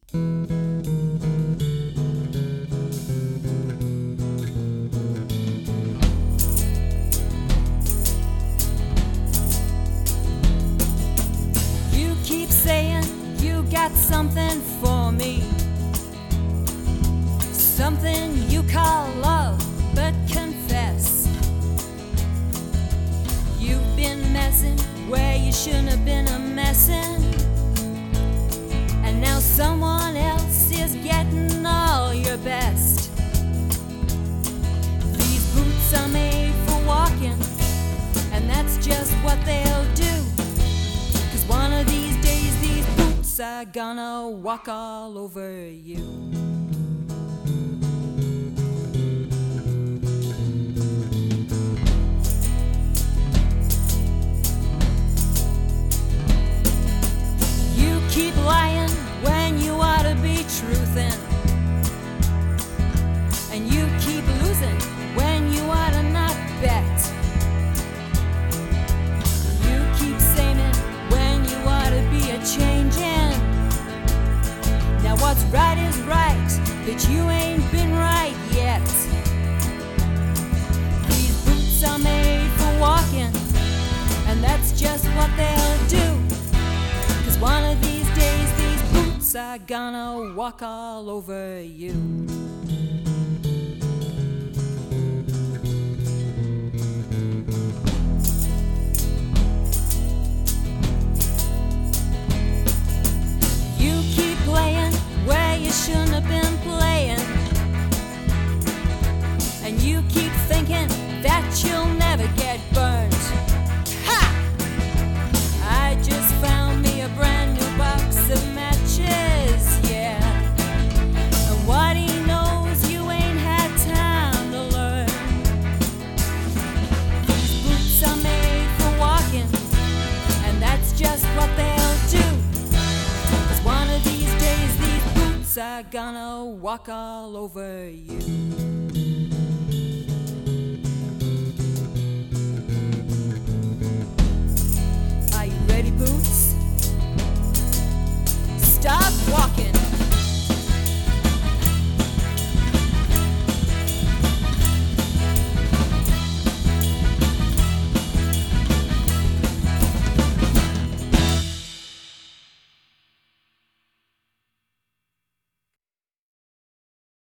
You keep saying you got something for me, something you call love, but confess you've been messing where you shouldn't have been a messin', and now someone else is getting all your best. These boots are made for walking, and that's just what they'll do, 'cause one of these days these boots are gonna walk all over you. Keep lying when you ought to be truthin', and you keep losing when you ought to not bet. You keep saying when you ought to be a-changin'. Now what's right is right, but you ain't been right yet. These boots are made for walking, and that's just what they'll do, 'cause one of these days these boots are gonna walk all over you. You keep playing where you shouldn't have been playing, and you keep thinking that you'll never get burned. Ha! I just found me a brand new box of matches, yeah. And what he knows you ain't had time to learn. These boots are made for walking, and that's just what they'll do, 'cause one of these days these boots are gonna walk all over you.